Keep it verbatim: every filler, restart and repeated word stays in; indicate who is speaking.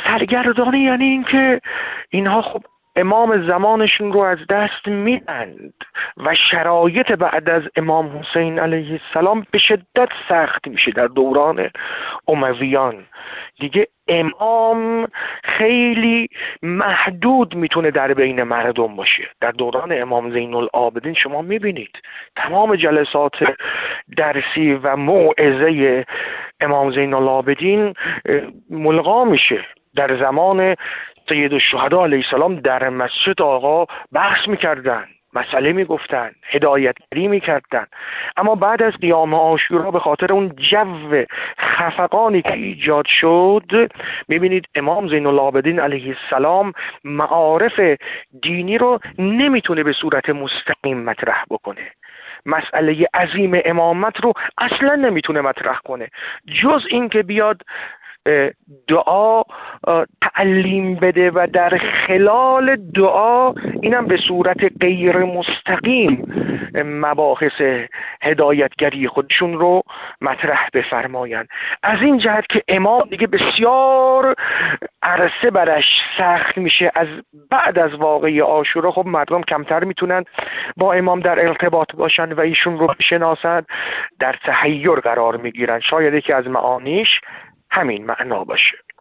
Speaker 1: سرگردانی یعنی این که اینها خب امام زمانشون رو از دست میدند و شرایط بعد از امام حسین علیه السلام به شدت سخت میشه. در دوران امویان دیگه امام خیلی محدود میتونه در بین مردم باشه. در دوران امام زین العابدین شما میبینید تمام جلسات درسی و موعظه امام زین العابدین ملغا میشه. در زمان سید الشهدا علیه السلام در مسجد آقا بحث میکردن، مسئله میگفتن، هدایتگری میکردن. اما بعد از قیام عاشورا به خاطر اون جو خفقانی که ایجاد شد میبینید امام زین العابدین علیه السلام معارف دینی رو نمیتونه به صورت مستقیم مطرح بکنه. مسئله عظیم امامت رو اصلا نمیتونه مطرح کنه جز این که بیاد دعا تعلیم بده و در خلال دعا اینم به صورت غیر مستقیم مباحث هدایتگری خودشون رو مطرح بفرمایند. از این جهت که امام دیگه بسیار عرصه برش سخت میشه. از بعد از واقعه عاشورا خب مردم کمتر میتونن با امام در ارتباط باشن و ایشون رو بشناسن، در تحیر قرار میگیرن. شاید یکی از معانیش همین معنا باشه.